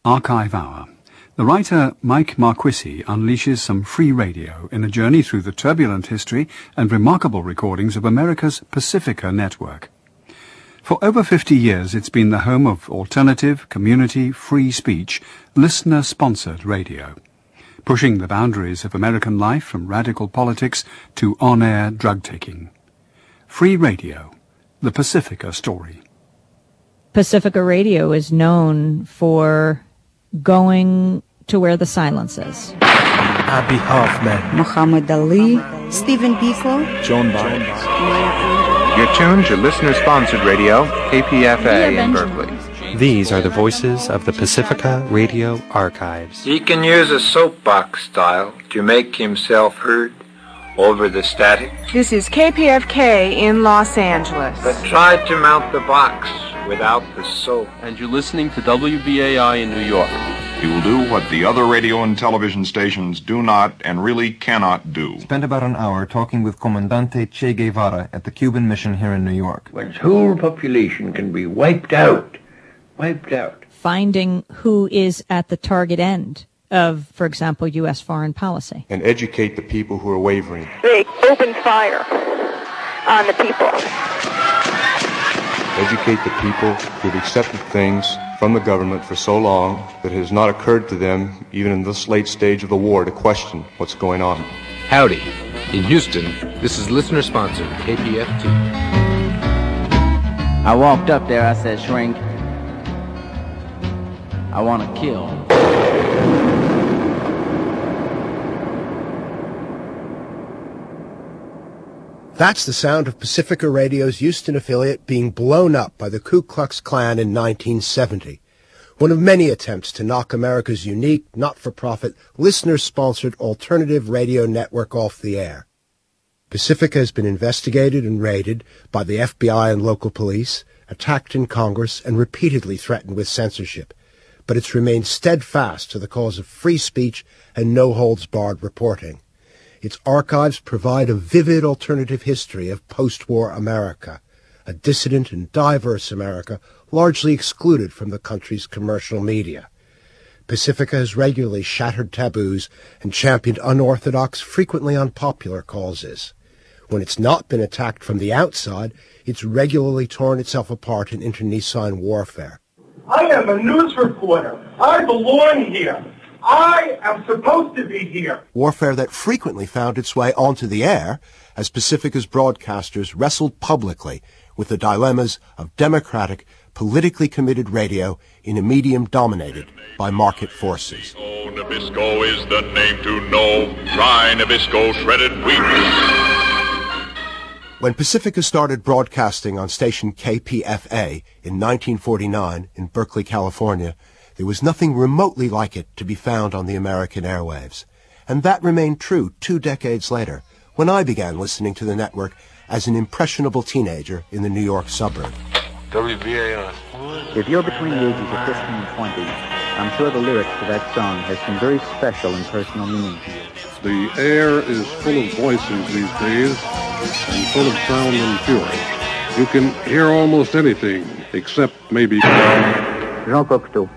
Archive Hour. The writer Mike Marquisi unleashes some free radio in a journey through the turbulent history and remarkable recordings of America's Pacifica network. For over 50 years it's been the home of alternative, community, free speech, listener-sponsored radio, pushing the boundaries of American life from radical politics to on-air drug-taking. Free radio, the Pacifica story. Pacifica Radio is known for going to where the silence is. Abby Hoffman, Muhammad Ali, Stephen Biko, John Barnes. You're tuned to listener-sponsored radio, KPFA in Berkeley. These are the voices of the Pacifica Radio Archives. He can use a soapbox style to make himself heard over the static. This is KPFK in Los Angeles. But try to mount the box without the soap. And you're listening to WBAI in New York. He will do what the other radio and television stations do not and really cannot do. Spent about an hour talking with Comandante Che Guevara at the Cuban mission here in New York. When its whole population can be wiped out. Finding who is at the target end of, for example, U.S. foreign policy. And educate the people who are wavering. They open fire on the people. Educate the people who've accepted things from the government for so long that it has not occurred to them, even in this late stage of the war, to question what's going on. Howdy. In Houston, this is listener-sponsored KPFT. I walked up there, I said, "Shrink, I want to kill." That's the sound of Pacifica Radio's Houston affiliate being blown up by the Ku Klux Klan in 1970, one of many attempts to knock America's unique, not-for-profit, listener-sponsored alternative radio network off the air. Pacifica has been investigated and raided by the FBI and local police, attacked in Congress, and repeatedly threatened with censorship, but it's remained steadfast to the cause of free speech and no-holds-barred reporting. Its archives provide a vivid alternative history of post-war America, a dissident and diverse America largely excluded from the country's commercial media. Pacifica has regularly shattered taboos and championed unorthodox, frequently unpopular causes. When it's not been attacked from the outside, it's regularly torn itself apart in internecine warfare. I am a news reporter. I belong here. I am supposed to be here. Warfare that frequently found its way onto the air as Pacifica's broadcasters wrestled publicly with the dilemmas of democratic, politically committed radio in a medium dominated by market forces. Nabisco is the name to know. Try Nabisco shredded wheat. When Pacifica started broadcasting on station KPFA in 1949 in Berkeley, California, there was nothing remotely like it to be found on the American airwaves. And that remained true 2 decades later, when I began listening to the network as an impressionable teenager in the New York suburb. WBAI. If you're between the ages of 15 and 20, I'm sure the lyrics to that song has some very special and personal meaning to you. The air is full of voices these days, and full of sound and fury. You can hear almost anything, except maybe Jean Cocteau.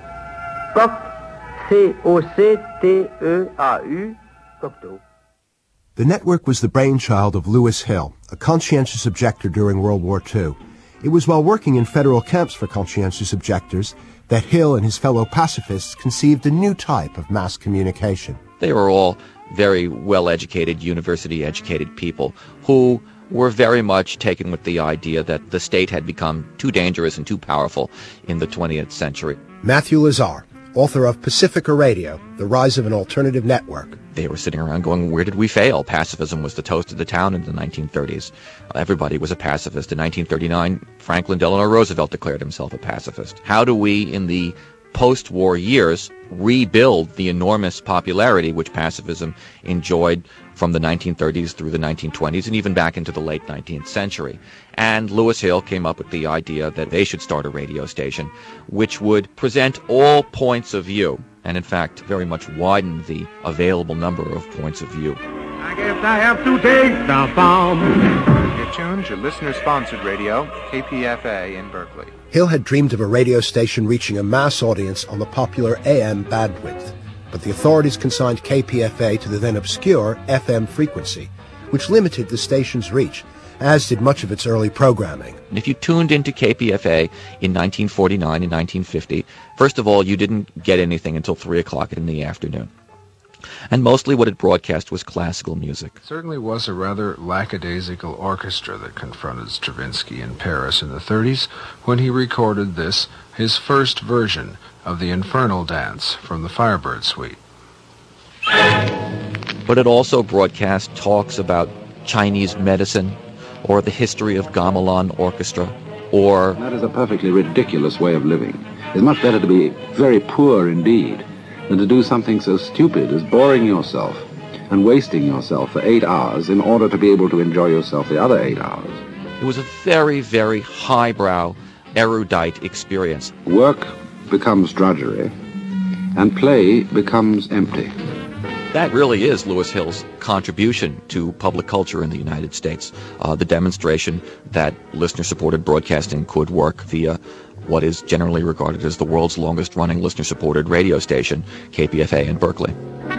C-O-C-T-E-A-U, Cocteau. The network was the brainchild of Lewis Hill, a conscientious objector during World War II. It was while working in federal camps for conscientious objectors that Hill and his fellow pacifists conceived a new type of mass communication. They were all very well-educated, university-educated people who were very much taken with the idea that the state had become too dangerous and too powerful in the 20th century. Matthew Lazar, author of Pacifica Radio, The Rise of an Alternative Network. They were sitting around going, where did we fail? Pacifism was the toast of the town in the 1930s. Everybody was a pacifist. In 1939, Franklin Delano Roosevelt declared himself a pacifist. How do we, in the post-war years, rebuild the enormous popularity which pacifism enjoyed from the 1930s through the 1920s and even back into the late 19th century? And Lewis Hill came up with the idea that they should start a radio station which would present all points of view, and in fact very much widen the available number of points of view. I guess I have to take the bomb. You're tuned to listener-sponsored radio, KPFA in Berkeley. Hill had dreamed of a radio station reaching a mass audience on the popular AM bandwidth, but the authorities consigned KPFA to the then obscure FM frequency, which limited the station's reach, as did much of its early programming. And if you tuned into KPFA in 1949 and 1950, first of all, you didn't get anything until 3 o'clock in the afternoon. And mostly what it broadcast was classical music. It certainly was a rather lackadaisical orchestra that confronted Stravinsky in Paris in the 30s when he recorded this, his first version of the Infernal Dance from the Firebird Suite. But it also broadcast talks about Chinese medicine, or the history of Gamelan Orchestra, or... That is a perfectly ridiculous way of living. It's much better to be very poor indeed than to do something so stupid as boring yourself and wasting yourself for 8 hours in order to be able to enjoy yourself the other 8 hours. It was a very, very highbrow, erudite experience. Work becomes drudgery, and play becomes empty. That really is Louis Hill's contribution to public culture in the United States, the demonstration that listener-supported broadcasting could work via what is generally regarded as the world's longest-running listener-supported radio station, KPFA in Berkeley.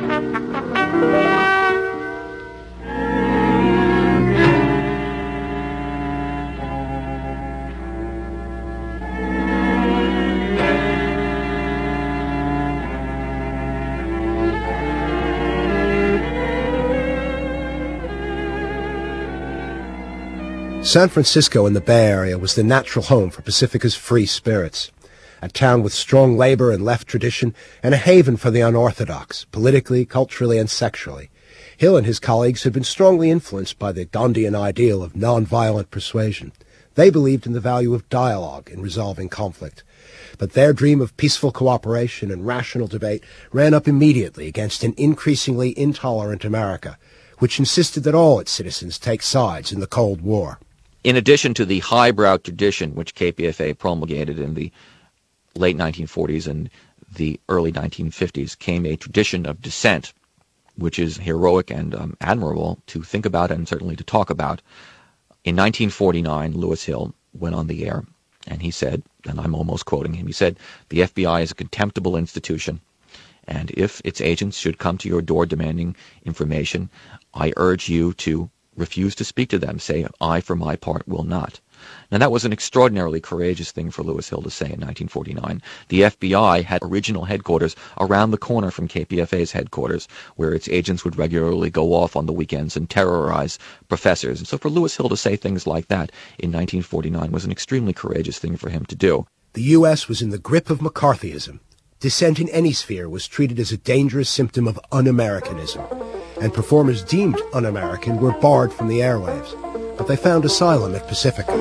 San Francisco in the Bay Area was the natural home for Pacifica's free spirits, a town with strong labor and left tradition and a haven for the unorthodox, politically, culturally, and sexually. Hill and his colleagues had been strongly influenced by the Gandhian ideal of nonviolent persuasion. They believed in the value of dialogue in resolving conflict. But their dream of peaceful cooperation and rational debate ran up immediately against an increasingly intolerant America, which insisted that all its citizens take sides in the Cold War. In addition to the highbrow tradition which KPFA promulgated in the late 1940s and the early 1950s came a tradition of dissent, which is heroic and admirable to think about and certainly to talk about. In 1949, Louis Hill went on the air and he said, and I'm almost quoting him, he said, "The FBI is a contemptible institution, and if its agents should come to your door demanding information, I urge you to refuse to speak to them. Say, I, for my part, will not." Now, that was an extraordinarily courageous thing for Louis Hill to say in 1949. The FBI had original headquarters around the corner from KPFA's headquarters, where its agents would regularly go off on the weekends and terrorize professors. And so for Louis Hill to say things like that in 1949 was an extremely courageous thing for him to do. The U.S. was in the grip of McCarthyism. Dissent in any sphere was treated as a dangerous symptom of un-Americanism, and performers deemed un-American were barred from the airwaves, but they found asylum at Pacifica.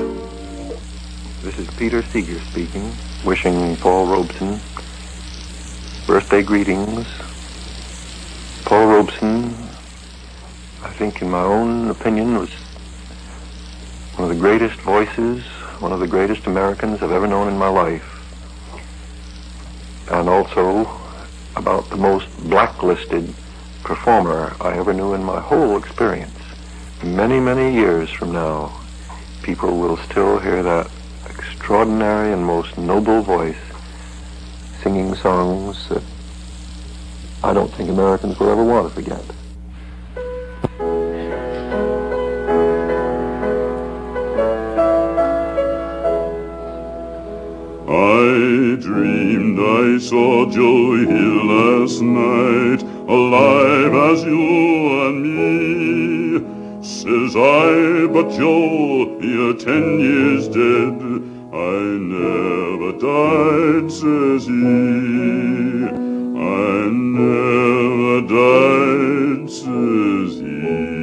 This is Peter Seeger speaking, wishing Paul Robeson birthday greetings. Paul Robeson, I think in my own opinion, was one of the greatest voices, one of the greatest Americans I've ever known in my life, and also about the most blacklisted performer I ever knew in my whole experience. Many, many years from now, people will still hear that extraordinary and most noble voice singing songs that I don't think Americans will ever want to forget. I dreamed I saw Joe Hill last night, alive as you and me. Says I, but Joe, you're 10 years dead. I never died, says he. I never died, says he.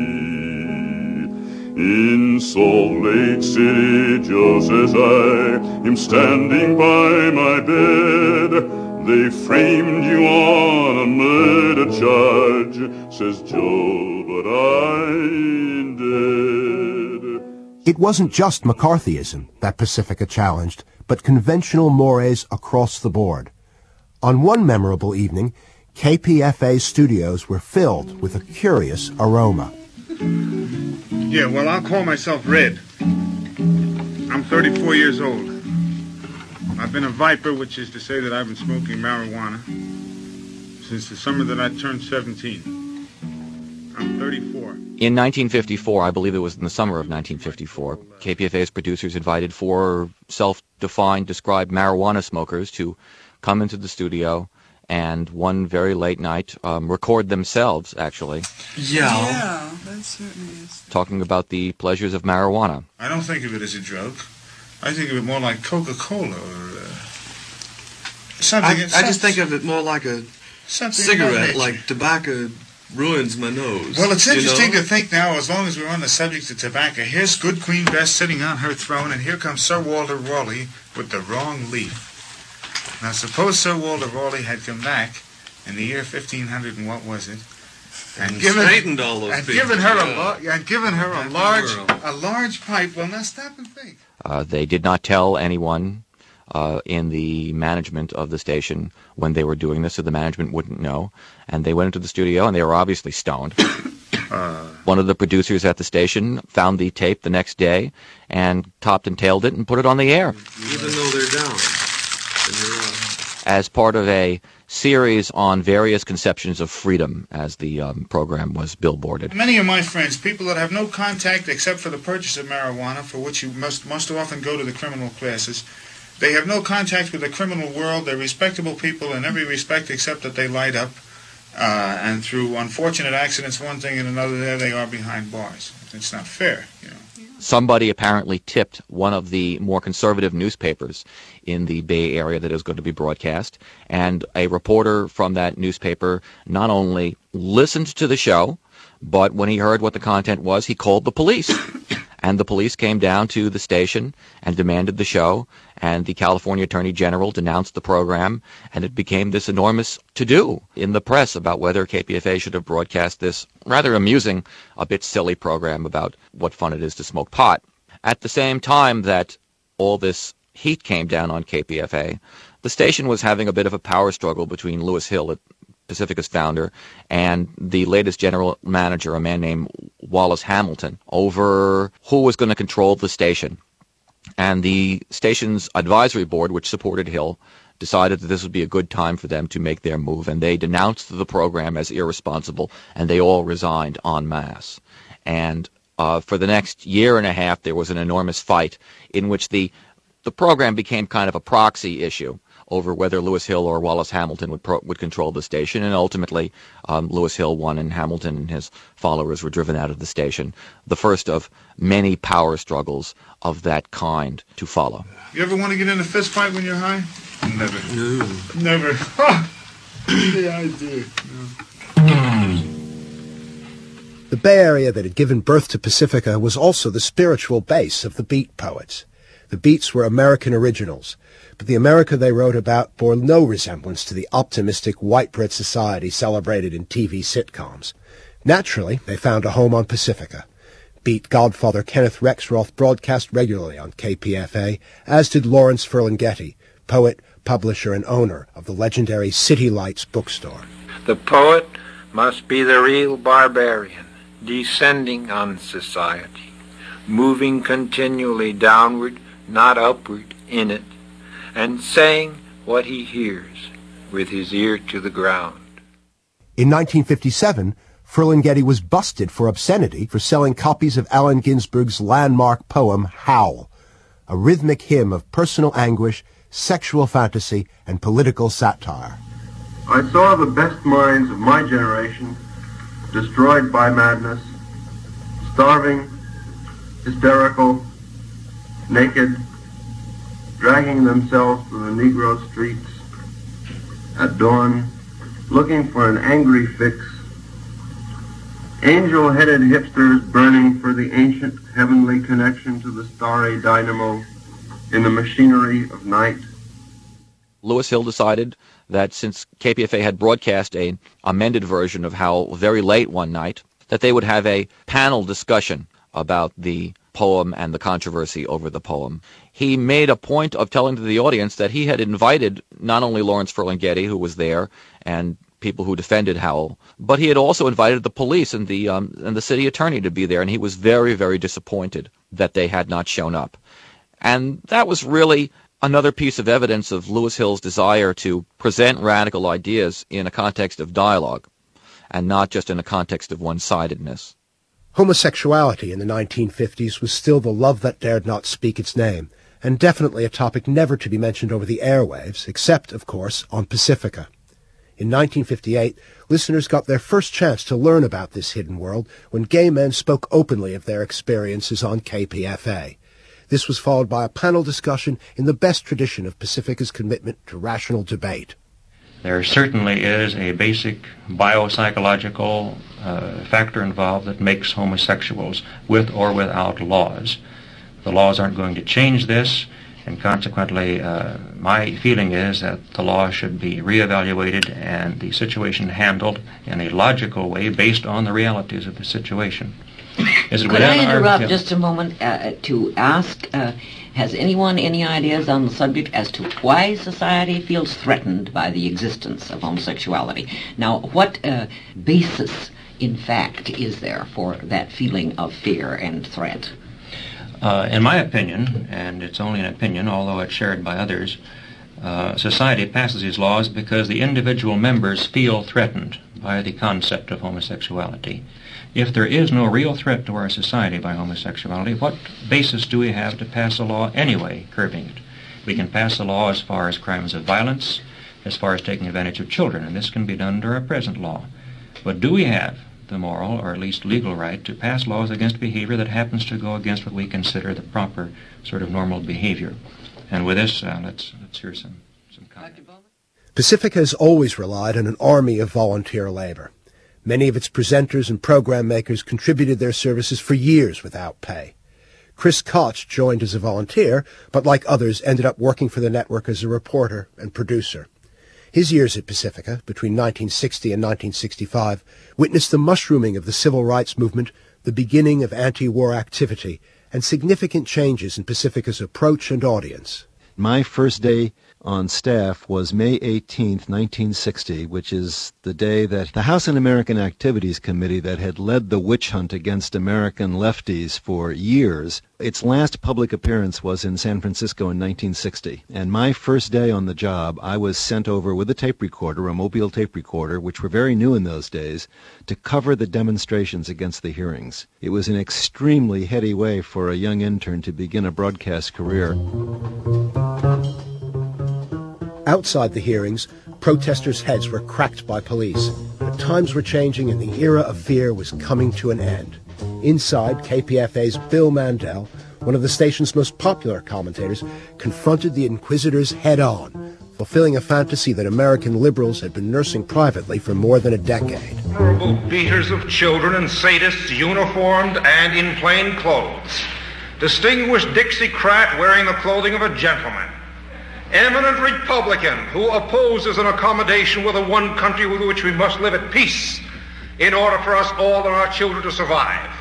In Salt Lake City, just as I am standing by my bed, they framed you on a murder charge, says Joe, but I ain't dead. It wasn't just McCarthyism that Pacifica challenged, but conventional mores across the board. On one memorable evening, KPFA studios were filled with a curious aroma. Yeah, well, I'll call myself Red. I'm 34 years old. I've been a viper, which is to say that I've been smoking marijuana since the summer that I turned 17. I'm 34. In 1954, I believe it was in the summer of 1954, KPFA's producers invited 4 self-defined, described marijuana smokers to come into the studio and one very late night record themselves, actually. Yeah, that certainly is. Talking about the pleasures of marijuana. I don't think of it as a drug. I think of it more like Coca-Cola or something. I just think of it more like a cigarette, like tobacco ruins my nose. Well, it's interesting to think now, as long as we're on the subject of tobacco, here's good Queen Bess sitting on her throne, and here comes Sir Walter Raleigh with the wrong leaf. Now, suppose Sir Walter Raleigh had come back in the year 1500, and what was it? And straightened all those people. Given her a large pipe. Well, now stop and think. They did not tell anyone in the management of the station when they were doing this, so the management wouldn't know. And they went into the studio, and they were obviously stoned. One of the producers at the station found the tape the next day and topped and tailed it and put it on the air. Even though they're down. As part of a series on various conceptions of freedom, as the program was billboarded. Many of my friends, people that have no contact except for the purchase of marijuana, for which you most often go to the criminal classes, they have no contact with the criminal world. They're respectable people in every respect except that they light up. And through unfortunate accidents, one thing and another, there they are behind bars. It's not fair, you know. Somebody apparently tipped one of the more conservative newspapers in the Bay Area that it was going to be broadcast, and a reporter from that newspaper not only listened to the show, but when he heard what the content was, he called the police. And the police came down to the station and demanded the show, and the California Attorney General denounced the program, and it became this enormous to-do in the press about whether KPFA should have broadcast this rather amusing, a bit silly program about what fun it is to smoke pot. At the same time that all this heat came down on KPFA, the station was having a bit of a power struggle between Louis Hill, Pacifica's founder, and the latest general manager, a man named Wallace Hamilton, over who was going to control the station. And the station's advisory board, which supported Hill, decided that this would be a good time for them to make their move, and they denounced the program as irresponsible, and they all resigned en masse. And for the next year and a half, there was an enormous fight in which the program became kind of a proxy issue over whether Louis Hill or Wallace Hamilton would control the station, and ultimately Louis Hill won, and Hamilton and his followers were driven out of the station. The first of many power struggles of that kind to follow. You ever want to get in a fist fight when you're high? Never. No. Never. Yeah, I do. No. The Bay Area that had given birth to Pacifica was also the spiritual base of the Beat poets. The Beats were American originals, but the America they wrote about bore no resemblance to the optimistic white bread society celebrated in TV sitcoms. Naturally, they found a home on Pacifica. Beat godfather Kenneth Rexroth broadcast regularly on KPFA, as did Lawrence Ferlinghetti, poet, publisher, and owner of the legendary City Lights bookstore. The poet must be the real barbarian, descending on society, moving continually downward, not upward, in it, and saying what he hears with his ear to the ground. In 1957, Ferlinghetti was busted for obscenity for selling copies of Allen Ginsberg's landmark poem, Howl, a rhythmic hymn of personal anguish, sexual fantasy, and political satire. I saw the best minds of my generation destroyed by madness, starving, hysterical, naked, dragging themselves through the Negro streets at dawn, looking for an angry fix, angel-headed hipsters burning for the ancient heavenly connection to the starry dynamo in the machinery of night. Louis Hill decided that since KPFA had broadcast an amended version of Howl very late one night, that they would have a panel discussion about the poem and the controversy over the poem. He made a point of telling to the audience that he had invited not only Lawrence Ferlinghetti, who was there, and people who defended Howell, but he had also invited the police and the city attorney to be there, and he was very, very disappointed that they had not shown up. And that was really another piece of evidence of Lewis Hill's desire to present radical ideas in a context of dialogue, and not just in a context of one-sidedness. Homosexuality in the 1950s was still the love that dared not speak its name, and definitely a topic never to be mentioned over the airwaves, except, of course, on Pacifica. In 1958, listeners got their first chance to learn about this hidden world when gay men spoke openly of their experiences on KPFA. This was followed by a panel discussion in the best tradition of Pacifica's commitment to rational debate. There certainly is a basic biopsychological factor involved that makes homosexuals, with or without laws. The laws aren't going to change this, and consequently my feeling is that the law should be reevaluated and the situation handled in a logical way based on the realities of the situation. Could I interrupt just a moment to ask, has anyone any ideas on the subject as to why society feels threatened by the existence of homosexuality? Now, what basis, in fact, is there for that feeling of fear and threat? In my opinion, and it's only an opinion, although it's shared by others, society passes these laws because the individual members feel threatened by the concept of homosexuality. If there is no real threat to our society by homosexuality, what basis do we have to pass a law anyway curbing it? We can pass a law as far as crimes of violence, as far as taking advantage of children, and this can be done under our present law. But do we have the moral, or at least legal right, to pass laws against behavior that happens to go against what we consider the proper sort of normal behavior? And with this, let's hear some comment. Pacifica has always relied on an army of volunteer labor. Many of its presenters and program makers contributed their services for years without pay. Chris Koch joined as a volunteer, but like others ended up working for the network as a reporter and producer. His years at Pacifica, between 1960 and 1965, witnessed the mushrooming of the civil rights movement, the beginning of anti-war activity, and significant changes in Pacifica's approach and audience. My first day on staff was May 18th, 1960, which is the day that the House Un-American Activities Committee that had led the witch hunt against American lefties for years, its last public appearance was in San Francisco in 1960. And my first day on the job, I was sent over with a tape recorder, a mobile tape recorder, which were very new in those days, to cover the demonstrations against the hearings. It was an extremely heady way for a young intern to begin a broadcast career. Outside the hearings, protesters' heads were cracked by police, but times were changing and the era of fear was coming to an end. Inside, KPFA's Bill Mandel, one of the station's most popular commentators, confronted the inquisitors head-on, fulfilling a fantasy that American liberals had been nursing privately for more than a decade. Beaters of children and sadists uniformed and in plain clothes. Distinguished Dixiecrat wearing the clothing of a gentleman. Eminent Republican who opposes an accommodation with the one country with which we must live at peace in order for us all and our children to survive.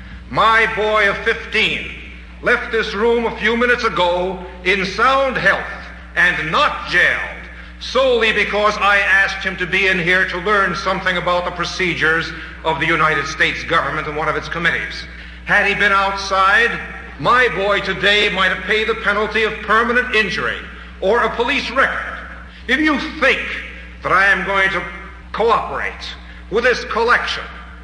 My boy of 15 left this room a few minutes ago in sound health and not jailed solely because I asked him to be in here to learn something about the procedures of the United States government and one of its committees. Had he been outside, my boy today might have paid the penalty of permanent injury or a police record. If you think that I am going to cooperate with this collection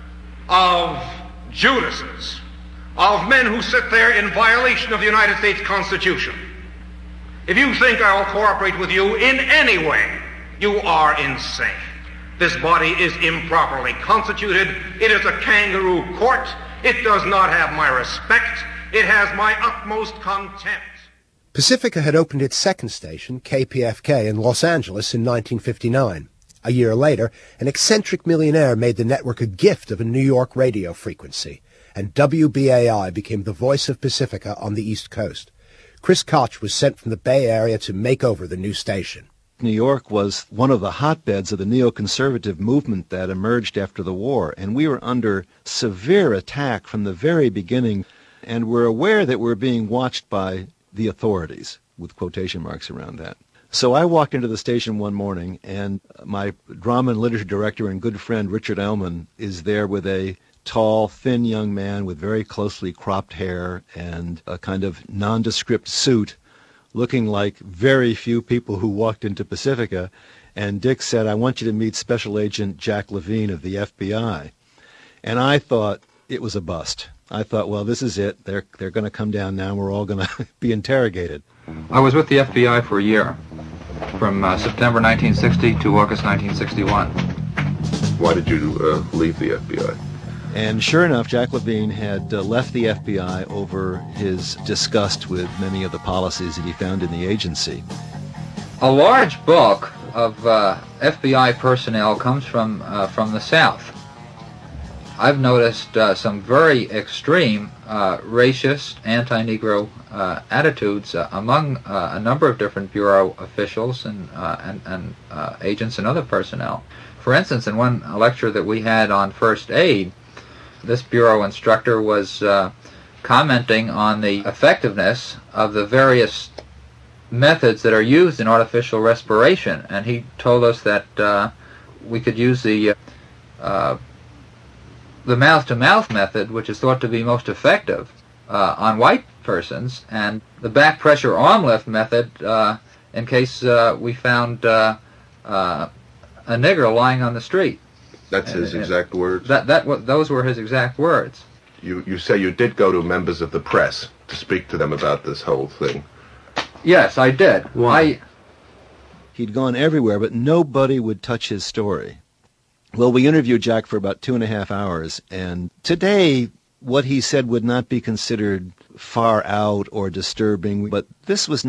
of Judases, of men who sit there in violation of the United States Constitution, if you think I will cooperate with you in any way, you are insane. This body is improperly constituted. It is a kangaroo court. It does not have my respect. It has my utmost contempt. Pacifica had opened its second station, KPFK, in Los Angeles in 1959. A year later, an eccentric millionaire made the network a gift of a New York radio frequency, and WBAI became the voice of Pacifica on the East Coast. Chris Koch was sent from the Bay Area to make over the new station. New York was one of the hotbeds of the neoconservative movement that emerged after the war, and we were under severe attack from the very beginning, and we're aware that we're being watched by the authorities, with quotation marks around that. So I walked into the station one morning, and my drama and literature director and good friend Richard Ellman is there with a tall, thin young man with very closely cropped hair and a kind of nondescript suit, looking like very few people who walked into Pacifica. And Dick said, "I want you to meet Special Agent Jack Levine of the FBI." And I thought it was a bust. I thought, well, this is it. They're going to come down now, and we're all going to be interrogated. I was with the FBI for a year, from September 1960 to August 1961. Why did you leave the FBI? And sure enough, Jack Levine had left the FBI over his disgust with many of the policies that he found in the agency. A large bulk of FBI personnel comes from the South. I've noticed some very extreme racist, anti-Negro attitudes among a number of different Bureau officials and agents and other personnel. For instance, in one lecture that we had on first aid, this Bureau instructor was commenting on the effectiveness of the various methods that are used in artificial respiration, and he told us that we could use the mouth-to-mouth method, which is thought to be most effective on white persons, and the back pressure arm lift method in case we found a nigger lying on the street. That's his exact words? Those were his exact words. You say you did go to members of the press to speak to them about this whole thing. Yes, I did. Why? He'd gone everywhere, but nobody would touch his story. Well, we interviewed Jack for about 2.5 hours, and today what he said would not be considered far out or disturbing, but this was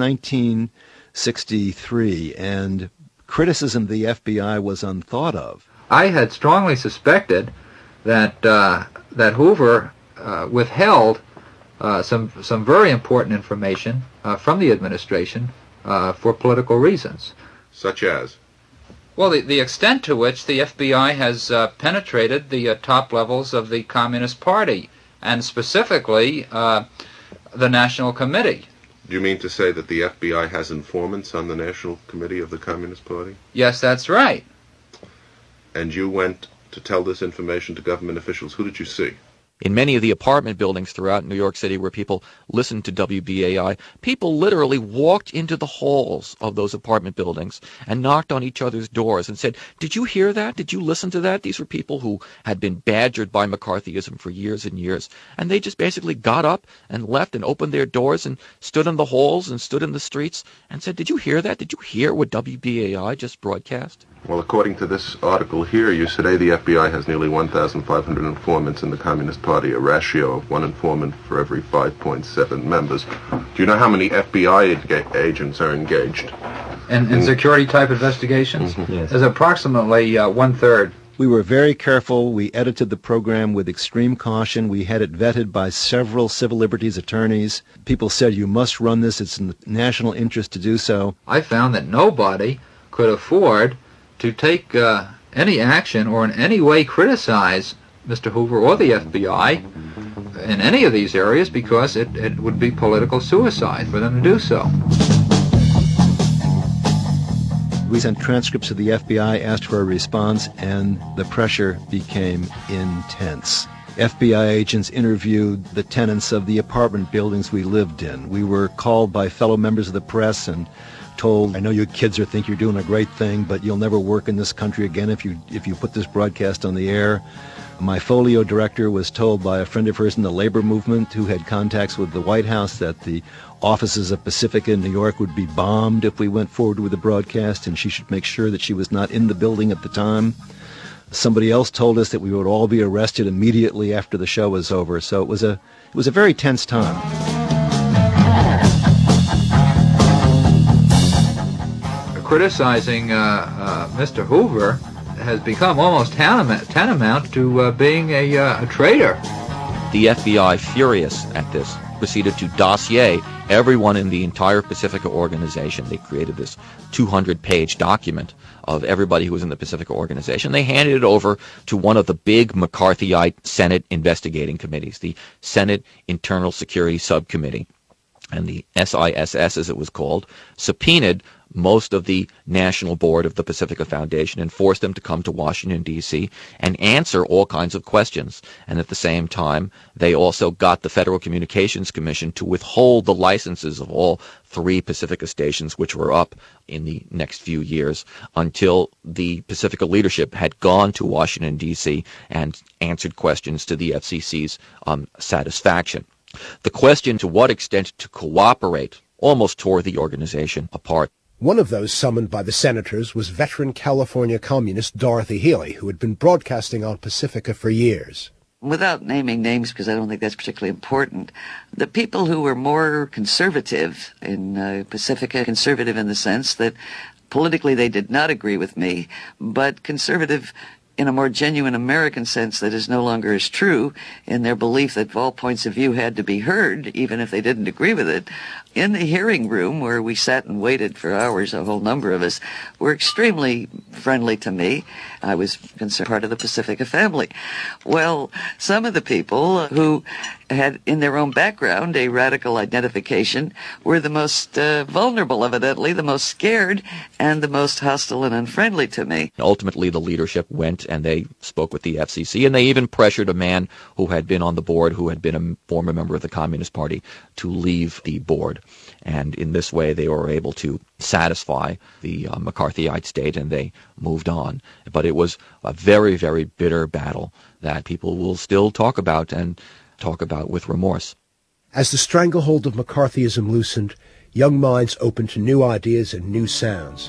1963, and criticism of the FBI was unthought of. I had strongly suspected that Hoover withheld some very important information from the administration for political reasons. Such as? Well, the extent to which the FBI has penetrated the top levels of the Communist Party, and specifically the National Committee. Do you mean to say that the FBI has informants on the National Committee of the Communist Party? Yes, that's right. And you went to tell this information to government officials. Who did you see? In many of the apartment buildings throughout New York City where people listened to WBAI, people literally walked into the halls of those apartment buildings and knocked on each other's doors and said, "Did you hear that? Did you listen to that?" These were people who had been badgered by McCarthyism for years and years, and they just basically got up and left and opened their doors and stood in the halls and stood in the streets and said, "Did you hear that? Did you hear what WBAI just broadcast?" Well, according to this article here, you say the FBI has nearly 1,500 informants in the Communist Party, a ratio of 1 informant for every 5.7 members. Do you know how many FBI agents are engaged? In security-type investigations? Mm-hmm. Yes. There's approximately one-third. We were very careful. We edited the program with extreme caution. We had it vetted by several civil liberties attorneys. People said, "You must run this. It's in the national interest to do so." I found that nobody could afford to take any action or in any way criticize Mr. Hoover or the FBI in any of these areas because it would be political suicide for them to do so. We sent transcripts to the FBI, asked for a response, and the pressure became intense. FBI agents interviewed the tenants of the apartment buildings we lived in. We were called by fellow members of the press and told, "I know you kids think you're doing a great thing, but you'll never work in this country again if you put this broadcast on the air." My folio director was told by a friend of hers in the labor movement who had contacts with the White House that the offices of Pacifica in New York would be bombed if we went forward with the broadcast, and she should make sure that she was not in the building at the time. Somebody else told us that we would all be arrested immediately after the show was over. So it was a very tense time. Criticizing Mr. Hoover has become almost tantamount to being a traitor. The FBI, furious at this, proceeded to dossier everyone in the entire Pacifica organization. They created this 200-page document of everybody who was in the Pacifica organization. They handed it over to one of the big McCarthyite Senate investigating committees, the Senate Internal Security Subcommittee. and the SISS, as it was called, subpoenaed most of the National Board of the Pacifica Foundation and forced them to come to Washington, D.C. and answer all kinds of questions. And at the same time, they also got the Federal Communications Commission to withhold the licenses of all 3 Pacifica stations, which were up in the next few years, until the Pacifica leadership had gone to Washington, D.C. and answered questions to the FCC's satisfaction. The question to what extent to cooperate almost tore the organization apart. One of those summoned by the senators was veteran California communist Dorothy Healy, who had been broadcasting on Pacifica for years. Without naming names, because I don't think that's particularly important, the people who were more conservative in Pacifica, conservative in the sense that politically they did not agree with me, but conservative in a more genuine American sense that is no longer as true in their belief that all points of view had to be heard, even if they didn't agree with it. In the hearing room where we sat and waited for hours, a whole number of us, were extremely friendly to me. I was considered part of the Pacifica family. Well, some of the people who had in their own background a radical identification were the most vulnerable, evidently, the most scared, and the most hostile and unfriendly to me. Ultimately, the leadership went and they spoke with the FCC, and they even pressured a man who had been on the board, who had been a former member of the Communist Party, to leave the board. And in this way, they were able to satisfy the McCarthyite state, and they moved on. But it was a very, very bitter battle that people will still talk about, and talk about with remorse. As the stranglehold of McCarthyism loosened, young minds opened to new ideas and new sounds.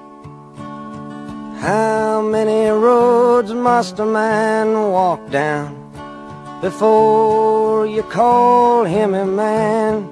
How many roads must a man walk down before you call him a man?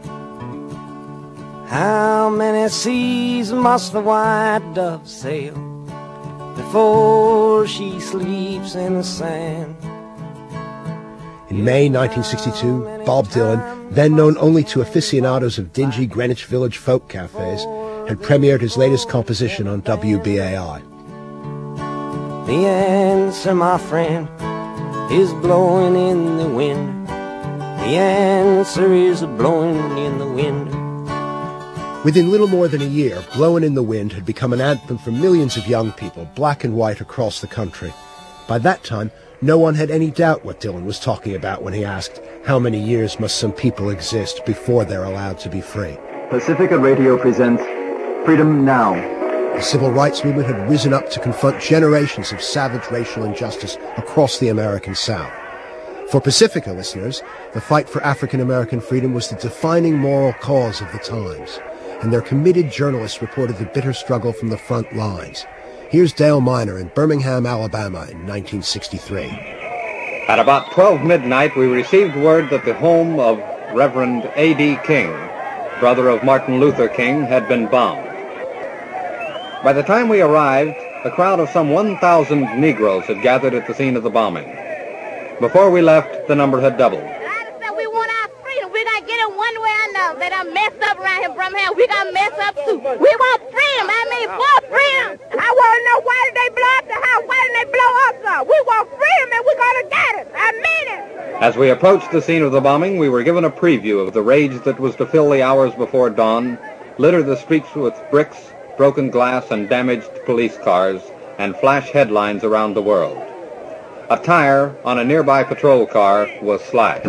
How many seas must the white dove sail before she sleeps in the sand? In May 1962, Bob Dylan, then known only to aficionados of dingy Greenwich Village folk cafes, had premiered his latest composition on WBAI. The answer, my friend, is blowing in the wind. The answer is blowing in the wind. Within little more than a year, Blowin' in the Wind had become an anthem for millions of young people, black and white, across the country. By that time, no one had any doubt what Dylan was talking about when he asked, how many years must some people exist before they're allowed to be free? Pacifica Radio presents Freedom Now. The civil rights movement had risen up to confront generations of savage racial injustice across the American South. For Pacifica listeners, the fight for African American freedom was the defining moral cause of the times, and their committed journalists reported the bitter struggle from the front lines. Here's Dale Miner in Birmingham, Alabama in 1963. At about 12 midnight, we received word that the home of Reverend A.D. King, brother of Martin Luther King, had been bombed. By the time we arrived, a crowd of some 1,000 Negroes had gathered at the scene of the bombing. Before we left, the number had doubled. We want our freedom. We got to get it one way or another. They done messed up around here, Birmingham. We got to mess up too. We want freedom. I mean, for freedom. I want to know why did they blow up the house? Why did they blow us up? We want freedom and we're going to get it. I mean it. As we approached the scene of the bombing, we were given a preview of the rage that was to fill the hours before dawn, litter the streets with bricks, broken glass, and damaged police cars, and flash headlines around the world. A tire on a nearby patrol car was slashed.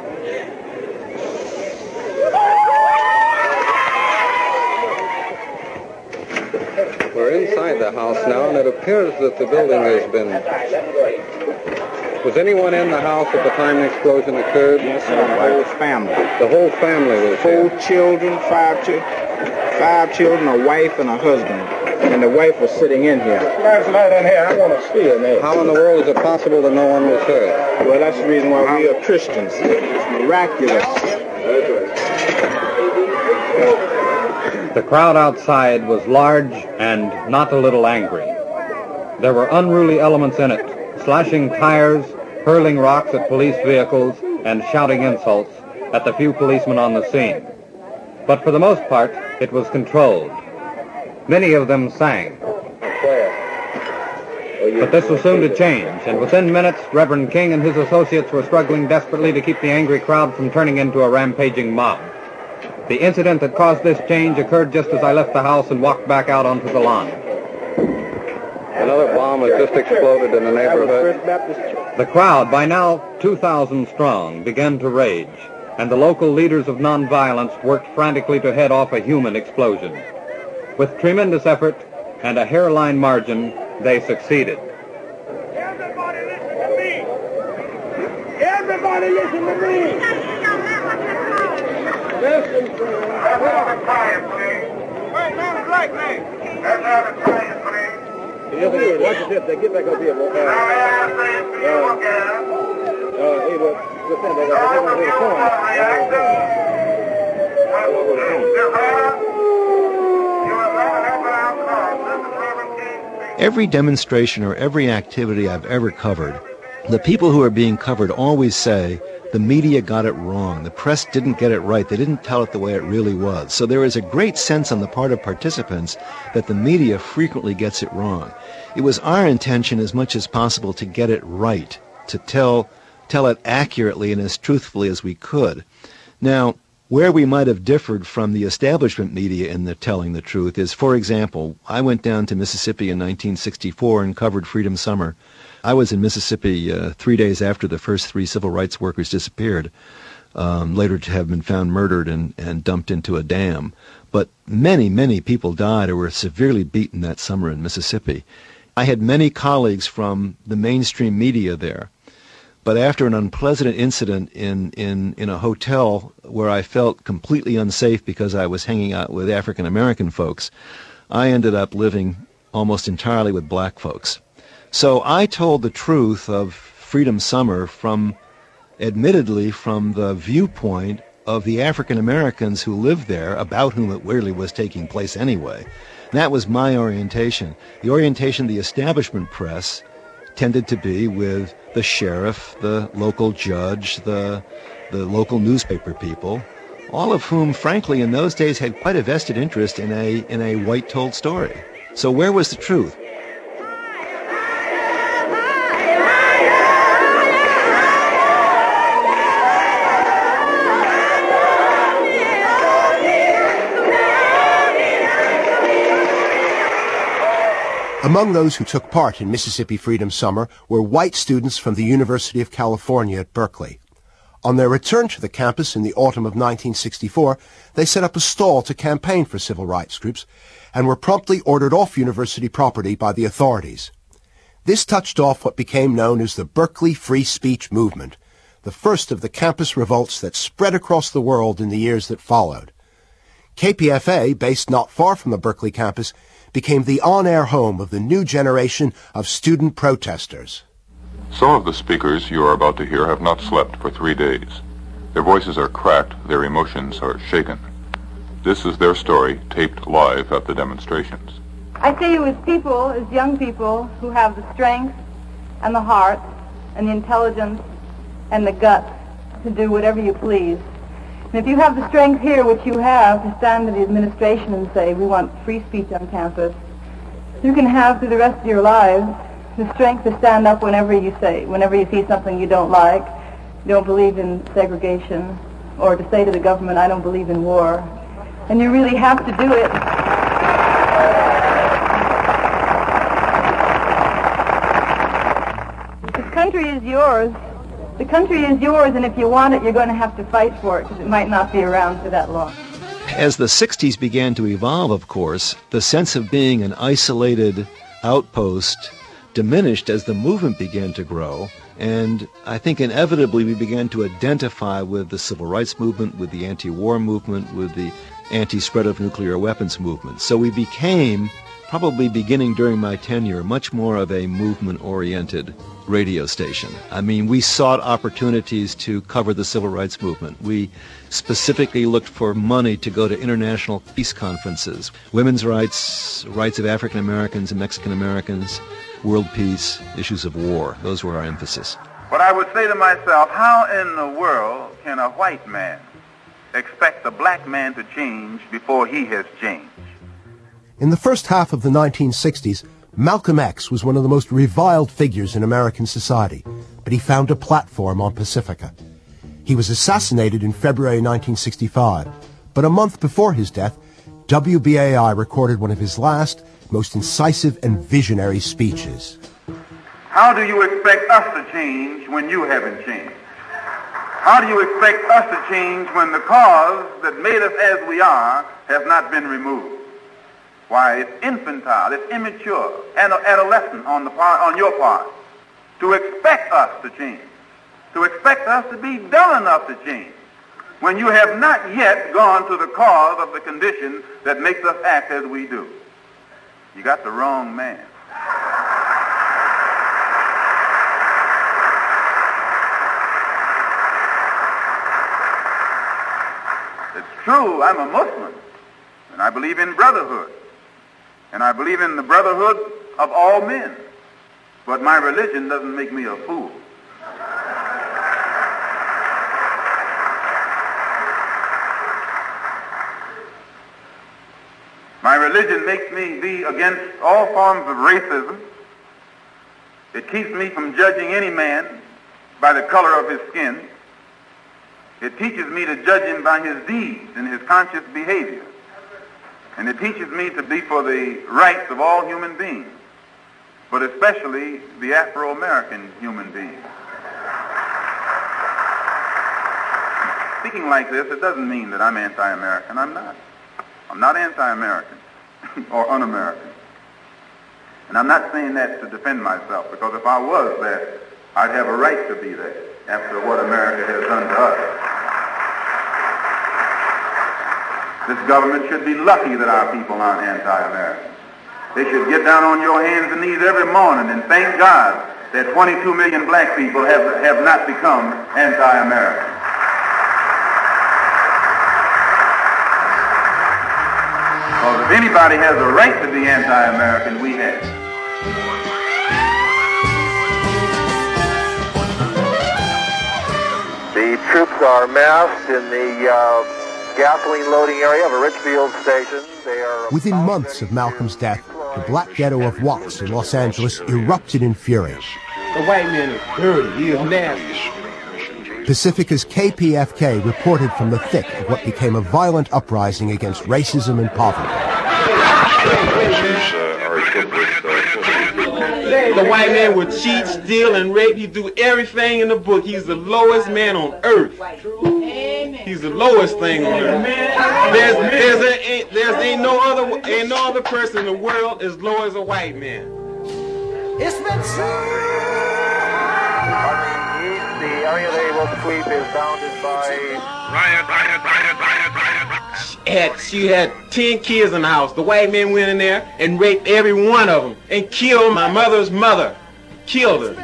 We're inside the house now, and it appears that the building has been... Was anyone in the house at the time the explosion occurred? Yes, sir. The whole family. The whole family was here? 4 children, 5 children, a wife, and a husband. And the wife was sitting in here. Last night in here, I want to see in there. How in the world is it possible that no one was hurt? Well, that's the reason why we are Christians. It's miraculous. The crowd outside was large and not a little angry. There were unruly elements in it, slashing tires, hurling rocks at police vehicles, and shouting insults at the few policemen on the scene. But for the most part, it was controlled. Many of them sang. But this was soon to change, and within minutes, Reverend King and his associates were struggling desperately to keep the angry crowd from turning into a rampaging mob. The incident that caused this change occurred just as I left the house and walked back out onto the lawn. Another bomb has just exploded in the neighborhood. The crowd, by now 2,000 strong, began to rage, and the local leaders of nonviolence worked frantically to head off a human explosion. With tremendous effort and a hairline margin, they succeeded. Everybody listen to me! Everybody listen to me! Listen to me! Let's have a quiet, please. Wait, man, black man. Let's have a quiet, please. Yes, it is. Watch your step. Get back up here. Every demonstration or every activity I've ever covered, the people who are being covered always say, the media got it wrong. The press didn't get it right. They didn't tell it the way it really was. So there is a great sense on the part of participants that the media frequently gets it wrong. It was our intention as much as possible to get it right, to tell it accurately and as truthfully as we could. Now, where we might have differed from the establishment media in the telling the truth is, for example, I went down to Mississippi in 1964 and covered Freedom Summer. I was in Mississippi 3 days after the first 3 civil rights workers disappeared, later to have been found murdered and dumped into a dam. But many, many people died or were severely beaten that summer in Mississippi. I had many colleagues from the mainstream media there. But after an unpleasant incident in a hotel where I felt completely unsafe because I was hanging out with African American folks, I ended up living almost entirely with black folks. So I told the truth of Freedom Summer admittedly from the viewpoint of the African Americans who lived there, about whom it really was taking place anyway. And that was my orientation. The orientation of the establishment press tended to be with the sheriff, the local judge, the local newspaper people, all of whom, frankly, in those days had quite a vested interest in a white-told story. So where was the truth? Among those who took part in Mississippi Freedom Summer were white students from the University of California at Berkeley. On their return to the campus in the autumn of 1964, they set up a stall to campaign for civil rights groups and were promptly ordered off university property by the authorities. This touched off what became known as the Berkeley Free Speech Movement, the first of the campus revolts that spread across the world in the years that followed. KPFA, based not far from the Berkeley campus, became the on-air home of the new generation of student protesters. Some of the speakers you are about to hear have not slept for 3 days. Their voices are cracked, their emotions are shaken. This is their story, taped live at the demonstrations. I see you as people, as young people, who have the strength and the heart and the intelligence and the guts to do whatever you please. And if you have the strength here, which you have, to stand to the administration and say, we want free speech on campus, you can have through the rest of your lives the strength to stand up whenever you see something you don't like, you don't believe in segregation, or to say to the government, I don't believe in war. And you really have to do it. This country is yours. The country is yours, and if you want it, you're going to have to fight for it, because it might not be around for that long. As the 60s began to evolve, of course, the sense of being an isolated outpost diminished as the movement began to grow, and I think inevitably we began to identify with the civil rights movement, with the anti-war movement, with the anti-spread of nuclear weapons movement. So we became, probably beginning during my tenure, much more of a movement-oriented radio station. I mean, we sought opportunities to cover the civil rights movement. We specifically looked for money to go to international peace conferences, women's rights, rights of African Americans and Mexican Americans, world peace, issues of war. Those were our emphasis. But I would say to myself, how in the world can a white man expect a black man to change before he has changed? In the first half of the 1960s, Malcolm X was one of the most reviled figures in American society, but he found a platform on Pacifica. He was assassinated in February 1965, But a month before his death, WBAI recorded one of his last, most incisive and visionary speeches. How do you expect us to change when you haven't changed? How do you expect us to change when the cause that made us as we are has not been removed? Why, it's infantile, it's immature, and adolescent on your part to expect us to change, to expect us to be dull enough to change, when you have not yet gone to the cause of the condition that makes us act as we do. You got the wrong man. It's true, I'm a Muslim, and I believe in brotherhood, and I believe in the brotherhood of all men, but my religion doesn't make me a fool. My religion makes me be against all forms of racism. It keeps me from judging any man by the color of his skin. It teaches me to judge him by his deeds and his conscious behavior. And it teaches me to be for the rights of all human beings, but especially the Afro-American human being. Speaking like this, it doesn't mean that I'm anti-American. I'm not. I'm not anti-American or un-American. And I'm not saying that to defend myself, because if I was that, I'd have a right to be that after what America has done to us. This government should be lucky that our people aren't anti-American. They should get down on your hands and knees every morning and thank God that 22 million black people have not become anti-American. Because if anybody has a right to be anti-American, we have. The troops are massed in the gasoline loading area of a Richfield station. They are within months of Malcolm's death, the black ghetto of Watts in Los Angeles erupted in fury. The white man is dirty. He is nasty. Pacifica's KPFK reported from the thick of what became a violent uprising against racism and poverty. The white man would cheat, steal, and rape. He'd do everything in the book. He's the lowest man on earth. He's the lowest thing on earth. Ain't no other person in the world as low as a white man. It's been the area they will sweep is bounded by riot. She had 10 kids in the house. The white man went in there and raped every one of them and killed my mother's mother. Killed her.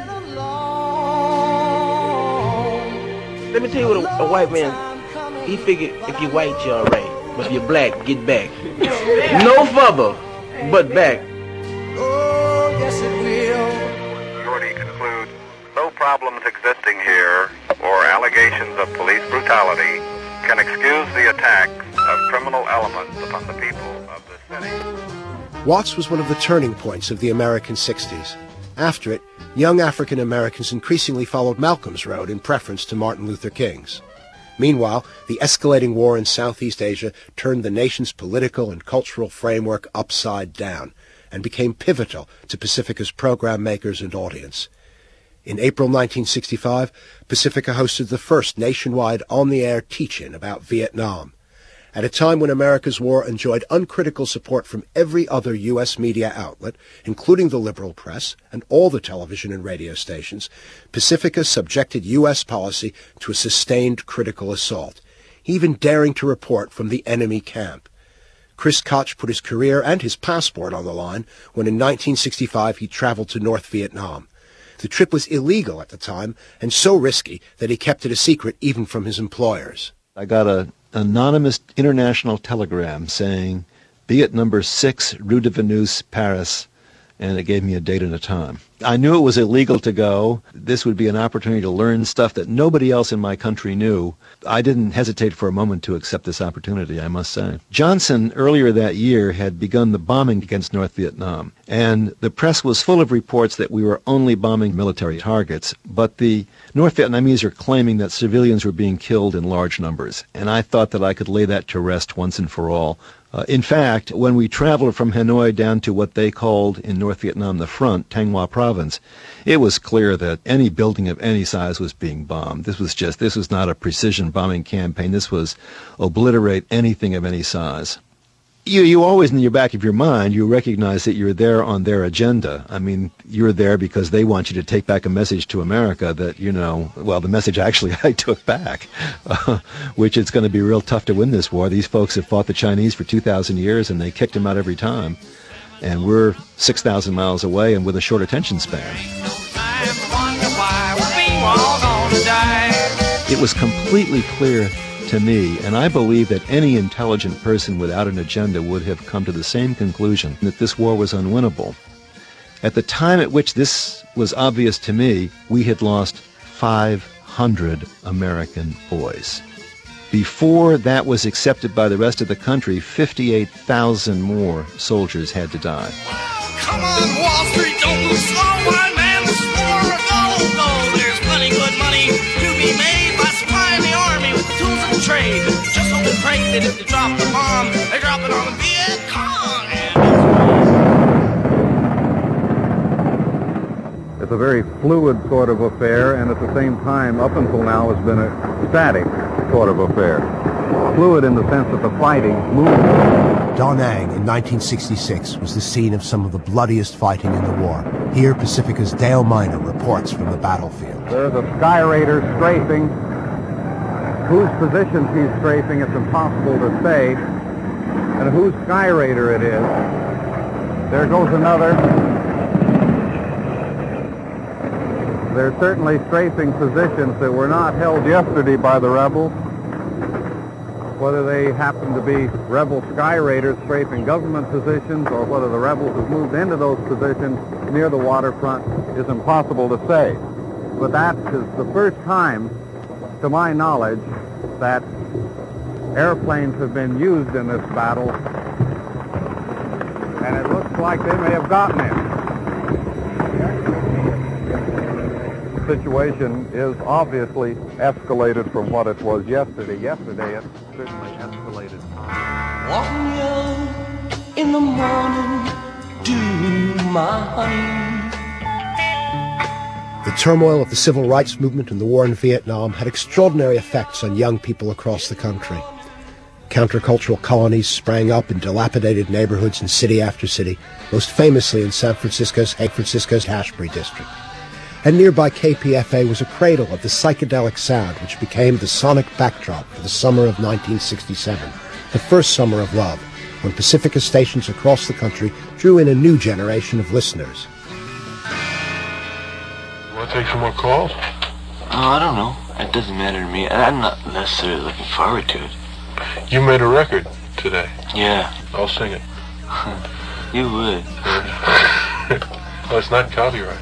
Let me tell you what a white man, he figured if you're white, you're all right. But if you're black, get back. No further, but back. Oh, yes it will. Shorty concludes, no problems existing here or allegations of police brutality can excuse the attacks of criminal elements upon the people of the city. Watts was one of the turning points of the American 60s. After it, young African Americans increasingly followed Malcolm's road in preference to Martin Luther King's. Meanwhile, the escalating war in Southeast Asia turned the nation's political and cultural framework upside down and became pivotal to Pacifica's program makers and audience. In April 1965, Pacifica hosted the first nationwide on-the-air teach-in about Vietnam. At a time when America's war enjoyed uncritical support from every other U.S. media outlet, including the liberal press and all the television and radio stations, Pacifica subjected U.S. policy to a sustained critical assault, even daring to report from the enemy camp. Chris Koch put his career and his passport on the line when in 1965 he traveled to North Vietnam. The trip was illegal at the time and so risky that he kept it a secret even from his employers. I got an anonymous international telegram saying, be at number 6 Rue de Venus, Paris, and it gave me a date and a time. I knew it was illegal to go. This would be an opportunity to learn stuff that nobody else in my country knew. I didn't hesitate for a moment to accept this opportunity, I must say. Johnson, earlier that year, had begun the bombing against North Vietnam, and the press was full of reports that we were only bombing military targets, but the North Vietnamese are claiming that civilians were being killed in large numbers, and I thought that I could lay that to rest once and for all. In fact, when we traveled from Hanoi down to what they called in North Vietnam the front, Thanh Hoa province, it was clear that any building of any size was being bombed. This was not a precision bombing campaign. This was obliterate anything of any size. You always, in your back of your mind, you recognize that you're there on their agenda. I mean, you're there because they want you to take back a message to America that, the message actually I took back, which it's going to be real tough to win this war. These folks have fought the Chinese for 2,000 years, and they kicked them out every time. And we're 6,000 miles away and with a short attention span. It was completely clear to me, and I believe that any intelligent person without an agenda would have come to the same conclusion, that this war was unwinnable. At the time at which this was obvious to me, we had lost 500 American boys. Before that was accepted by the rest of the country, 58,000 more soldiers had to die. Come on, Wall Street, don't lose slow, my man, this is war or go. There's plenty good money to be made by supplying the army with the tools of the trade. Just hope and pray that if they drop the bomb, they drop it on the Viet Cong. It's a very fluid sort of affair, and at the same time, up until now, has been a static sort of affair. Fluid in the sense that the fighting moved. Da Nang in 1966 was the scene of some of the bloodiest fighting in the war. Here, Pacifica's Dale Miner reports from the battlefield. There's a Sky Raider strafing. Whose positions he's strafing, it's impossible to say. And whose Sky Raider it is. There goes another. They're certainly strafing positions that were not held yesterday by the rebels. Whether they happen to be rebel Sky Raiders strafing government positions or whether the rebels have moved into those positions near the waterfront is impossible to say. But that is the first time, to my knowledge, that airplanes have been used in this battle, and it looks like they may have gotten him. The situation is obviously escalated from what it was yesterday. Yesterday it certainly escalated. Walking you in the morning to my honey. The turmoil of the civil rights movement and the war in Vietnam had extraordinary effects on young people across the country. Countercultural colonies sprang up in dilapidated neighborhoods in city after city, most famously in San Francisco's Ashbury district. And nearby KPFA was a cradle of the psychedelic sound which became the sonic backdrop for the summer of 1967, the first summer of love, when Pacifica stations across the country drew in a new generation of listeners. Want to take some more calls? I don't know. It doesn't matter to me. I'm not necessarily looking forward to it. You made a record today. Yeah. I'll sing it. You would. Well, it's not copyright.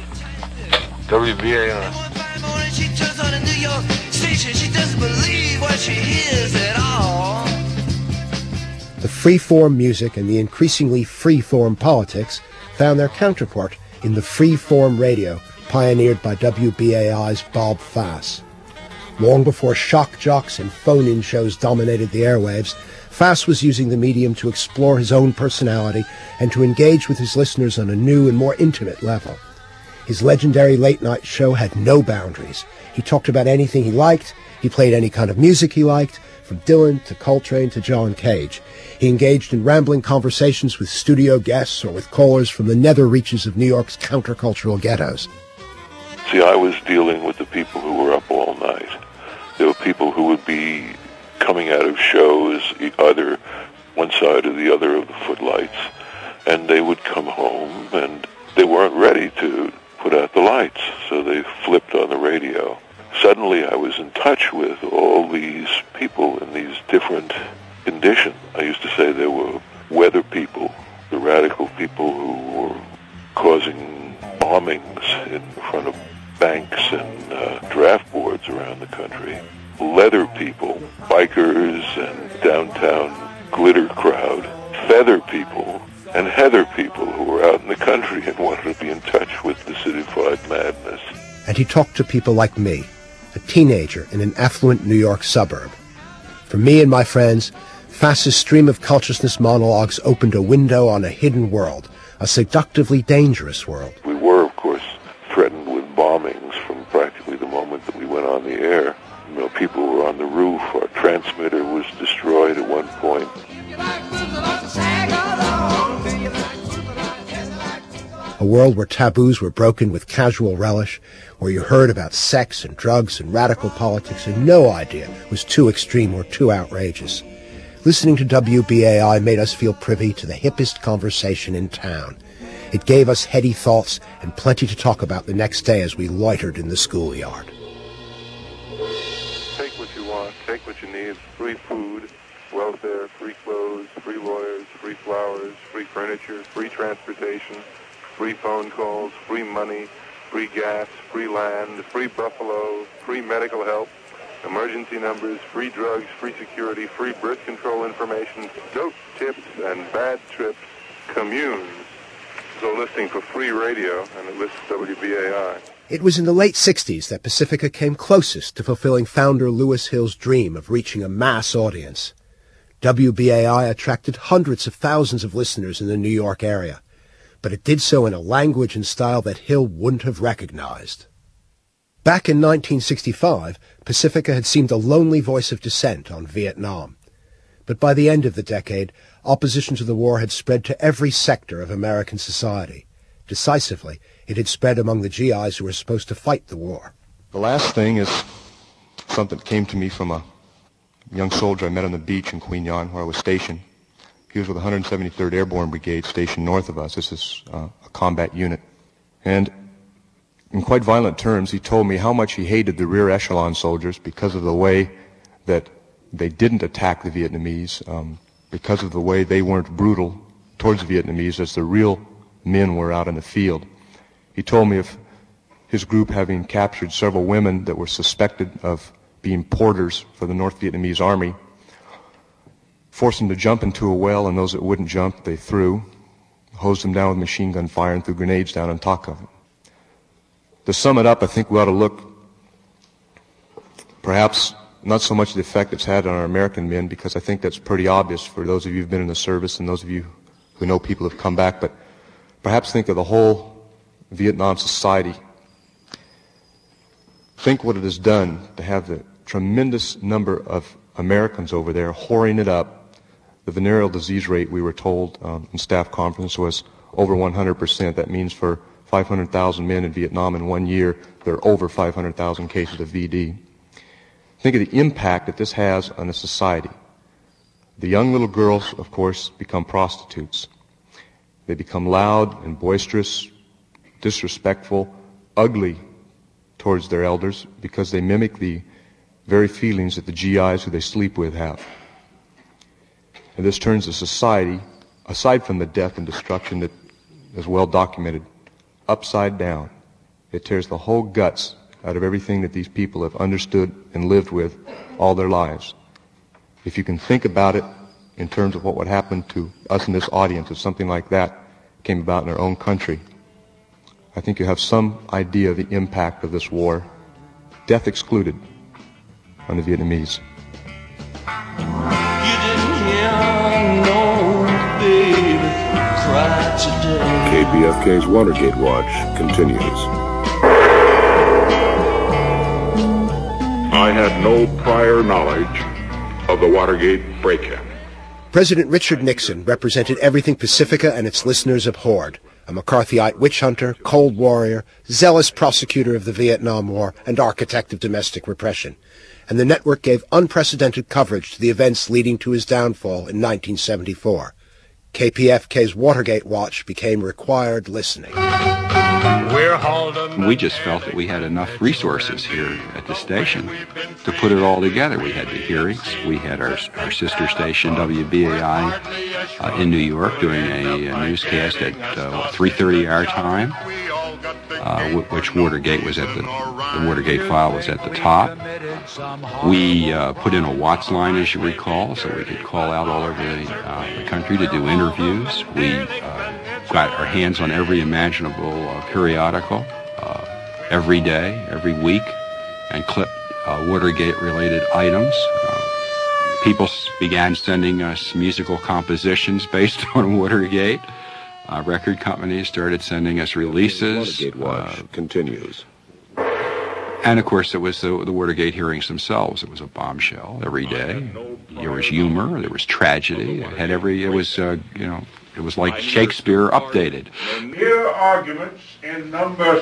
WBAI. She turns on a New York station. She doesn't believe what she hears at all. The free-form music and the increasingly free-form politics found their counterpart in the free-form radio pioneered by WBAI's Bob Fass. Long before shock jocks and phone-in shows dominated the airwaves, Fass was using the medium to explore his own personality and to engage with his listeners on a new and more intimate level. His legendary late-night show had no boundaries. He talked about anything he liked. He played any kind of music he liked, from Dylan to Coltrane to John Cage. He engaged in rambling conversations with studio guests or with callers from the nether reaches of New York's countercultural ghettos. See, I was dealing with the people who were up all night. There were people who would be coming out of shows, either one side or the other of the footlights, and they would come home and they weren't ready to put out the lights, so they flipped on the radio. Suddenly I was in touch with all these people in these different conditions. I used to say there were weather people, the radical people who were bombings in front of banks and draft boards around the country. Leather people, bikers and downtown glitter crowd, feather people, and heather people who were out in the country and wanted to be in touch with the citified madness. And he talked to people like me, a teenager in an affluent New York suburb. For me and my friends, Fass's stream of consciousness monologues opened a window on a hidden world, a seductively dangerous world. We were, of course, threatened with bombings from practically the moment that we went on the air. You know, people were on the roof. Our transmitter was destroyed at one point. A world where taboos were broken with casual relish, where you heard about sex and drugs and radical politics and no idea was too extreme or too outrageous. Listening to WBAI made us feel privy to the hippest conversation in town. It gave us heady thoughts and plenty to talk about the next day as we loitered in the schoolyard. Take what you want, take what you need. Free food, welfare, free clothes, free lawyers, free flowers, free furniture, free transportation, free phone calls, free money, free gas, free land, free buffalo, free medical help, emergency numbers, free drugs, free security, free birth control information, dope tips and bad trips, communes. So listening for free radio, and it lists WBAI. It was in the late 60s that Pacifica came closest to fulfilling founder Lewis Hill's dream of reaching a mass audience. WBAI attracted hundreds of thousands of listeners in the New York area, but it did so in a language and style that Hill wouldn't have recognized. Back in 1965, Pacifica had seemed a lonely voice of dissent on Vietnam. But by the end of the decade, opposition to the war had spread to every sector of American society. Decisively, it had spread among the GIs who were supposed to fight the war. The last thing is something that came to me from a young soldier I met on the beach in Queen Yan, where I was stationed. He was with the 173rd Airborne Brigade stationed north of us. This is a combat unit. And in quite violent terms, he told me how much he hated the rear echelon soldiers because of the way that they didn't attack the Vietnamese, because of the way they weren't brutal towards the Vietnamese as the real men were out in the field. He told me of his group having captured several women that were suspected of being porters for the North Vietnamese army, forced them to jump into a well, and those that wouldn't jump, they threw, hosed them down with machine gun fire, and threw grenades down on top of them. To sum it up, I think we ought to look perhaps not so much the effect it's had on our American men, because I think that's pretty obvious for those of you who've been in the service and those of you who know people who've come back, but perhaps think of the whole Vietnam society. Think what it has done to have the tremendous number of Americans over there whoring it up. The venereal disease rate, we were told in staff conference, was over 100%. That means for 500,000 men in Vietnam in 1 year, there are over 500,000 cases of VD. Think of the impact that this has on a society. The young little girls, of course, become prostitutes. They become loud and boisterous, disrespectful, ugly towards their elders because they mimic the very feelings that the GIs who they sleep with have. And this turns the society, aside from the death and destruction that is well documented, upside down. It tears the whole guts out of everything that these people have understood and lived with all their lives. If you can think about it in terms of what would happen to us in this audience if something like that came about in our own country, I think you have some idea of the impact of this war, death excluded, on the Vietnamese. You didn't hear no baby cry today. KPFK's Watergate Watch continues. I had no prior knowledge of the Watergate break-in. President Richard Nixon represented everything Pacifica and its listeners abhorred: a McCarthyite witch hunter, cold warrior, zealous prosecutor of the Vietnam War, and architect of domestic repression. And the network gave unprecedented coverage to the events leading to his downfall in 1974. KPFK's Watergate Watch became required listening. We just felt that we had enough resources here at the station to put it all together. We had the hearings. We had our sister station, WBAI, in New York, doing a newscast at 3:30 our time. which Watergate was at the Watergate file was at the top. We put in a Watts line, as you recall, so we could call out all over the country to do interviews. We got our hands on every imaginable periodical every day, every week, and clip Watergate-related items. People began sending us musical compositions based on Watergate. Record companies started sending us releases. Watergate Watch continues. And, of course, it was the Watergate hearings themselves. It was a bombshell every day. There was humor. There was tragedy. It was like Shakespeare updated. Mere arguments in number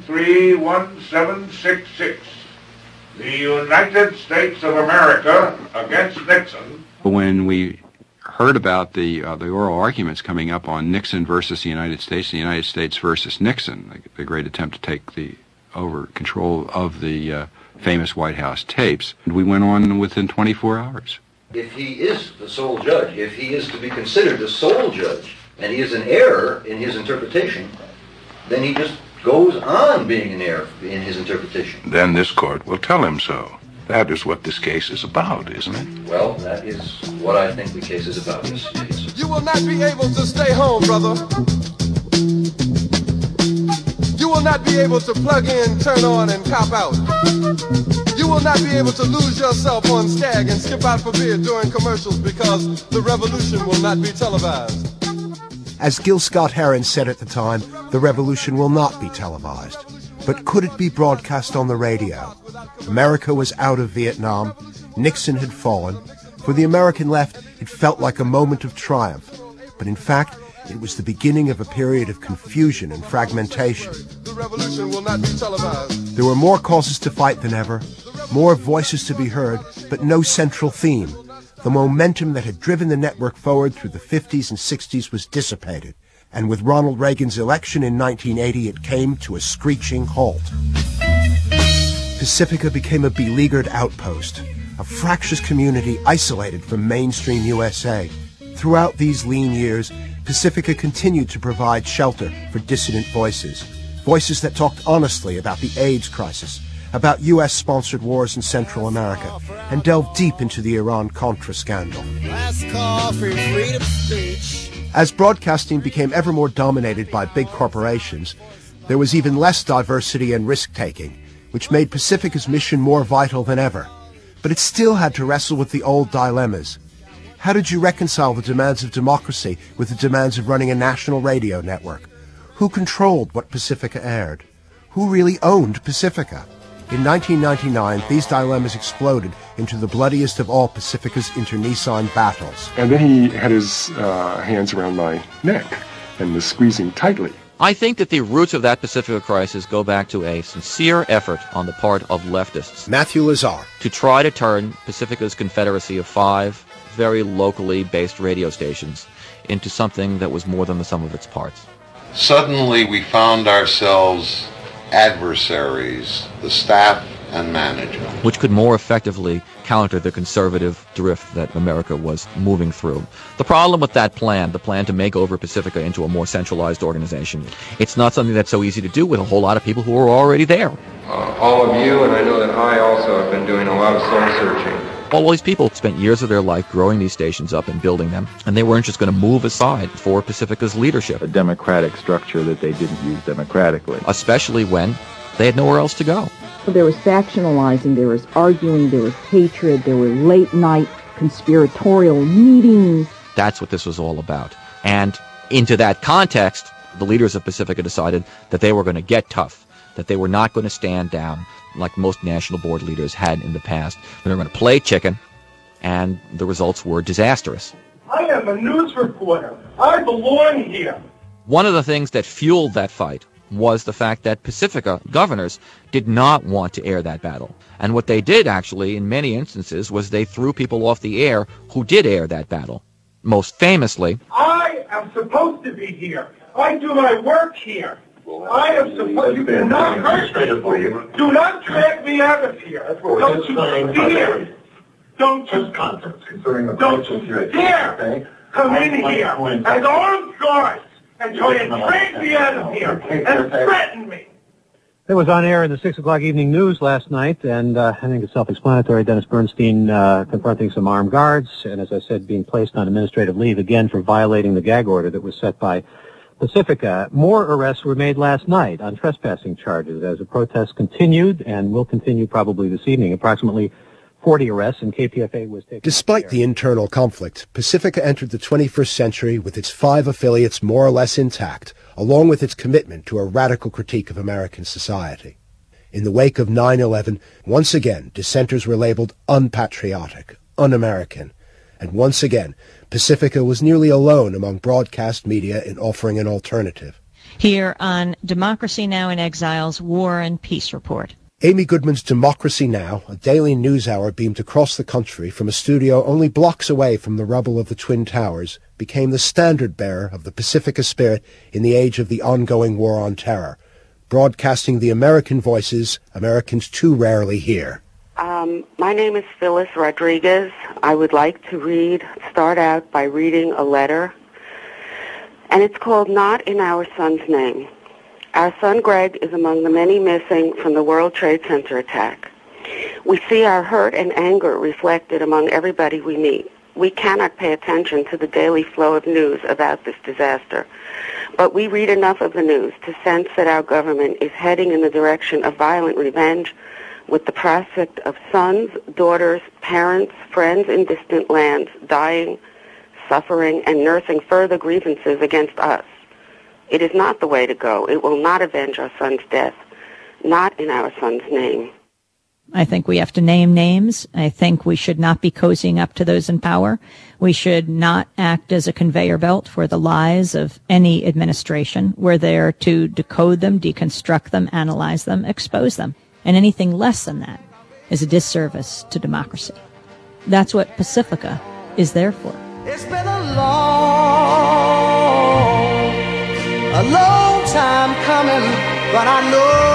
731766. The United States of America against Nixon. When we heard about the oral arguments coming up on Nixon versus the United States, the United States versus Nixon, the great attempt to take over control of the famous White House tapes, we went on within 24 hours. If he is the sole judge, if he is to be considered the sole judge, and he is an error in his interpretation, then he just goes on being an error in his interpretation. Then this court will tell him so. That is what this case is about, isn't it? Well, that is what I think the case is about, yes. You will not be able to stay home, brother. You will not be able to plug in, turn on, and cop out. You will not be able to lose yourself on Skag and skip out for beer during commercials because the revolution will not be televised. As Gil Scott-Heron said at the time, the revolution will not be televised. But could it be broadcast on the radio? America was out of Vietnam. Nixon had fallen. For the American left, it felt like a moment of triumph. But in fact, it was the beginning of a period of confusion and fragmentation. The revolution will not be televised. There were more causes to fight than ever, more voices to be heard, but no central theme. The momentum that had driven the network forward through the 50s and 60s was dissipated. And with Ronald Reagan's election in 1980, it came to a screeching halt. Pacifica became a beleaguered outpost, a fractious community isolated from mainstream USA. Throughout these lean years, Pacifica continued to provide shelter for dissident voices, voices that talked honestly about the AIDS crisis, about U.S.-sponsored wars in Central America, and delved deep into the Iran-Contra scandal. Last call for freedom of speech. As broadcasting became ever more dominated by big corporations, there was even less diversity and risk-taking, which made Pacifica's mission more vital than ever. But it still had to wrestle with the old dilemmas. How did you reconcile the demands of democracy with the demands of running a national radio network? Who controlled what Pacifica aired? Who really owned Pacifica? In 1999, these dilemmas exploded into the bloodiest of all Pacifica's internecine battles. And then he had his hands around my neck and was squeezing tightly. I think that the roots of that Pacifica crisis go back to a sincere effort on the part of leftists. Matthew Lazar. To try to turn Pacifica's confederacy of 5 very locally based radio stations into something that was more than the sum of its parts. Suddenly we found ourselves adversaries, the staff and management, which could more effectively counter the conservative drift that America was moving through. The problem with that plan, the plan to make over Pacifica into a more centralized organization, it's not something that's so easy to do with a whole lot of people who are already there. All of you, and I know that I also have been doing a lot of soul searching. All these people spent years of their life growing these stations up and building them, and they weren't just going to move aside for Pacifica's leadership. A democratic structure that they didn't use democratically. Especially when they had nowhere else to go. There was factionalizing, there was arguing, there was hatred, there were late-night conspiratorial meetings. That's what this was all about. And into that context, the leaders of Pacifica decided that they were going to get tough, that they were not going to stand down like most national board leaders had in the past. They were going to play chicken, and the results were disastrous. I am a news reporter. I belong here. One of the things that fueled that fight was the fact that Pacifica governors did not want to air that battle. And what they did, actually, in many instances, was they threw people off the air who did air that battle. Most famously, I am supposed to be here. I do my work here. I am supposed to be not hurt me. Do not drag me out of here. Don't you dare. Don't you dare come in here as armed guards and try and drag me out of here and threaten me. It was on air in the 6 o'clock evening news last night, and I think it's self-explanatory. Dennis Bernstein confronting some armed guards, and as I said, being placed on administrative leave again for violating the gag order that was set by Pacifica. More arrests were made last night on trespassing charges as the protest continued and will continue probably this evening. Approximately 40 arrests, and KPFA was taken. Despite the internal conflict, Pacifica entered the 21st century with its 5 affiliates more or less intact, along with its commitment to a radical critique of American society. In the wake of 9/11, once again, dissenters were labeled unpatriotic, un-American, and once again, Pacifica was nearly alone among broadcast media in offering an alternative. Here on Democracy Now! In Exile's War and Peace Report. Amy Goodman's Democracy Now!, a daily news hour beamed across the country from a studio only blocks away from the rubble of the Twin Towers, became the standard-bearer of the Pacifica spirit in the age of the ongoing war on terror, broadcasting the American voices Americans too rarely hear. My name is Phyllis Rodriguez. I would like to start out by reading a letter, and it's called Not in Our Son's Name. Our son Greg is among the many missing from the World Trade Center attack. We see our hurt and anger reflected among everybody we meet. We cannot pay attention to the daily flow of news about this disaster, but we read enough of the news to sense that our government is heading in the direction of violent revenge, with the prospect of sons, daughters, parents, friends in distant lands dying, suffering, and nursing further grievances against us. It is not the way to go. It will not avenge our son's death, not in our son's name. I think we have to name names. I think we should not be cozying up to those in power. We should not act as a conveyor belt for the lies of any administration. We're there to decode them, deconstruct them, analyze them, expose them. And anything less than that is a disservice to democracy. That's what Pacifica is there for. It's been a long time coming, but I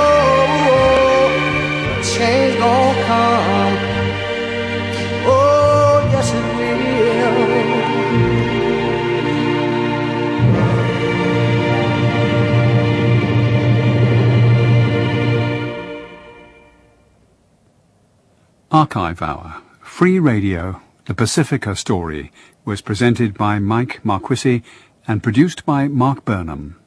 know change gonna come. Oh, yes it Archive Hour, free radio, The Pacifica Story, was presented by Mike Marquisi and produced by Mark Burnham.